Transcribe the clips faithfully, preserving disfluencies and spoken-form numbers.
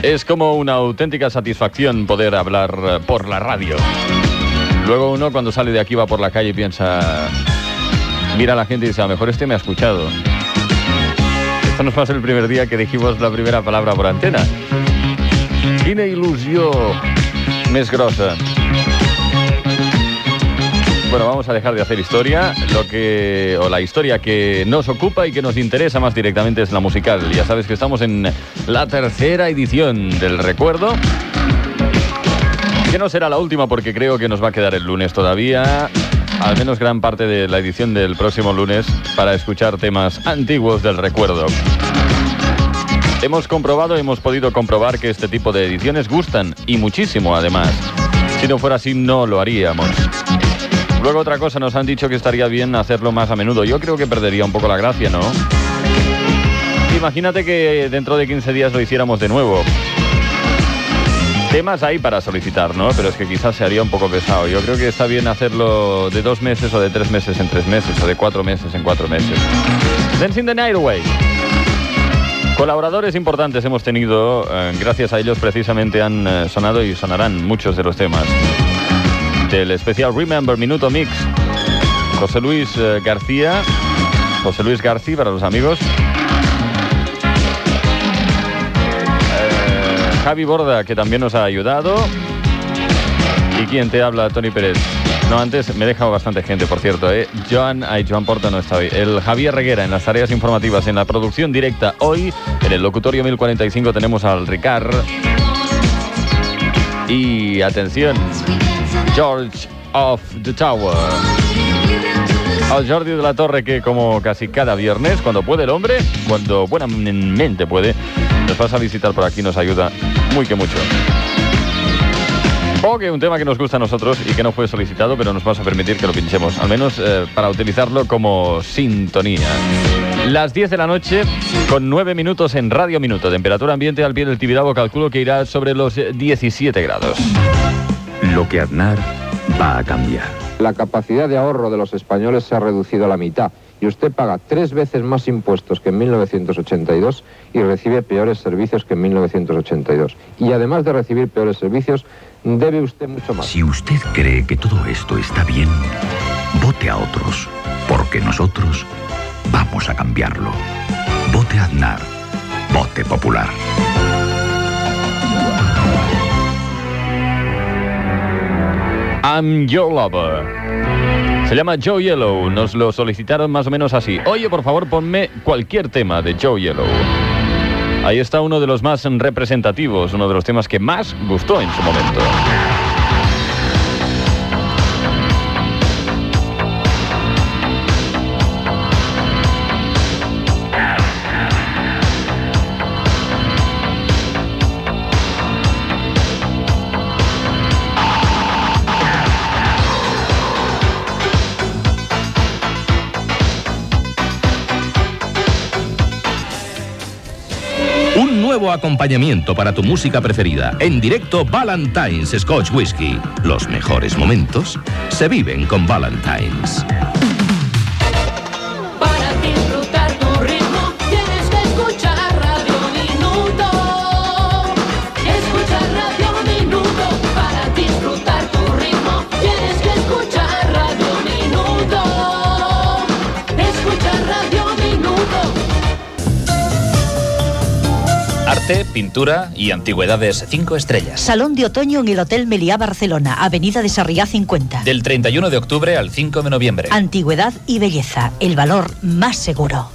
Es como una auténtica satisfacción poder hablar por la radio. Luego uno cuando sale de aquí va por la calle y piensa, mira a la gente y dice, a lo mejor este me ha escuchado. Esto nos pasa el primer día que dijimos la primera palabra por antena. Quina il·lusió més grossa. Bueno, vamos a dejar de hacer historia. Lo que, o la historia que nos ocupa y que nos interesa más directamente es la musical. Ya sabes que estamos en la tercera edición del Recuerdo, que no será la última porque creo que nos va a quedar el lunes todavía, al menos gran parte de la edición del próximo lunes, para escuchar temas antiguos del recuerdo. Hemos comprobado, hemos podido comprobar que este tipo de ediciones gustan, y muchísimo además. Si no fuera así, no lo haríamos. Luego otra cosa, nos han dicho que estaría bien hacerlo más a menudo. Yo creo que perdería un poco la gracia, ¿no? Imagínate que dentro de quince días lo hiciéramos de nuevo. Temas hay para solicitar, ¿no? Pero es que quizás se haría un poco pesado. Yo creo que está bien hacerlo de dos meses o de tres meses en tres meses o de cuatro meses en cuatro meses. Dancing the Night Away. Colaboradores importantes hemos tenido. Eh, gracias a ellos precisamente han eh, sonado y sonarán muchos de los temas del especial Remember Minuto Mix. José Luis eh, García, José Luis García para los amigos. Eh, Javi Borda, que también nos ha ayudado. Y quien te habla, Tony Pérez. No, antes me he dejado bastante gente, por cierto, ¿eh? Joan, ay, Joan Porta no está hoy. El Javier Reguera en las tareas informativas, en la producción directa. Hoy, en el locutorio mil cuarenta y cinco, tenemos al Ricard. Y atención, George of the Tower. Al Jordi de la Torre, que como casi cada viernes, cuando puede el hombre, cuando buenamente puede, nos pasa a visitar por aquí, nos ayuda muy que mucho. O que un tema que nos gusta a nosotros y que no fue solicitado, pero nos vas a permitir que lo pinchemos, al menos eh, para utilizarlo como sintonía. Las diez de la noche, con nueve minutos en Radio Minuto. Temperatura ambiente al pie del Tibidabo, calculo que irá sobre los diecisiete grados. Lo que Aznar va a cambiar. La capacidad de ahorro de los españoles se ha reducido a la mitad y usted paga tres veces más impuestos que en mil novecientos ochenta y dos y recibe peores servicios que en mil novecientos ochenta y dos. Y además de recibir peores servicios, debe usted mucho más. Si usted cree que todo esto está bien, vote a otros, porque nosotros vamos a cambiarlo. Vote Aznar. Vote Popular. I'm Your Lover. Se llama Joe Yellow. Nos lo solicitaron más o menos así. Oye, por favor, ponme cualquier tema de Joe Yellow. Ahí está uno de los más representativos, uno de los temas que más gustó en su momento. Nuevo acompañamiento para tu música preferida. En directo, Ballantine's Scotch Whisky. Los mejores momentos se viven con Ballantine's. Para disfrutar tu ritmo, tienes que escuchar Radio Minuto. Escuchar Radio Minuto. Para disfrutar tu ritmo, tienes que escuchar Radio Minuto. Escuchar Radio Minuto. Arte, pintura y antigüedades cinco estrellas. Salón de otoño en el Hotel Meliá Barcelona, Avenida de Sarriá cincuenta. Del treinta y uno de octubre al cinco de noviembre. Antigüedad y belleza, el valor más seguro.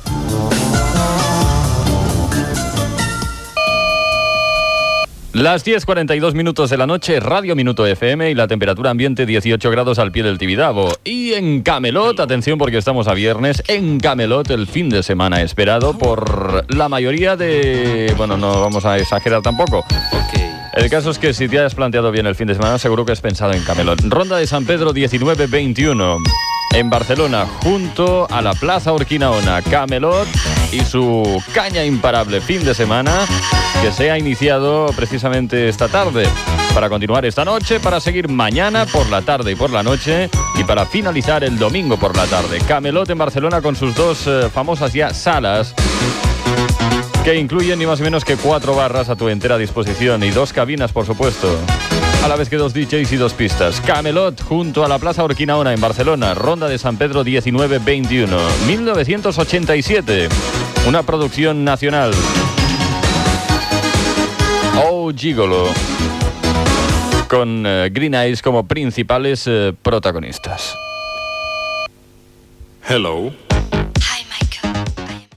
Las diez cuarenta y dos minutos de la noche, Radio Minuto F M y la temperatura ambiente dieciocho grados al pie del Tibidabo. Y en Camelot, atención porque estamos a viernes, en Camelot el fin de semana esperado por la mayoría de... Bueno, no vamos a exagerar tampoco. Okay. El caso es que si te has planteado bien el fin de semana, seguro que has pensado en Camelot. Ronda de San Pedro diecinueve veintiuno. En Barcelona, junto a la Plaza Urquinaona, Camelot y su caña imparable fin de semana que se ha iniciado precisamente esta tarde para continuar esta noche, para seguir mañana por la tarde y por la noche y para finalizar el domingo por la tarde. Camelot en Barcelona con sus dos eh, famosas ya salas. que incluye ni más ni menos que cuatro barras a tu entera disposición y dos cabinas, por supuesto, a la vez que dos D Js y dos pistas. Camelot, junto a la Plaza Urquinaona en Barcelona, Ronda de San Pedro diecinueve veintiuno, mil novecientos ochenta y siete, una producción nacional. Oh Gigolo, con uh, Green Eyes como principales uh, protagonistas. Hello.